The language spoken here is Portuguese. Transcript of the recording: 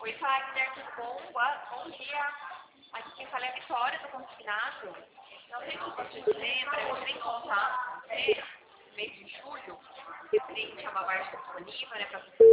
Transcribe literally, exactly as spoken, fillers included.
Oi, fala Guilherme, bom, boa- bom dia. Aqui quem fala é a Vitória do consignado. Não sei se você se lembra, eu entrei em contato com você no mês de julho, referente a uma baixa disponível, né, para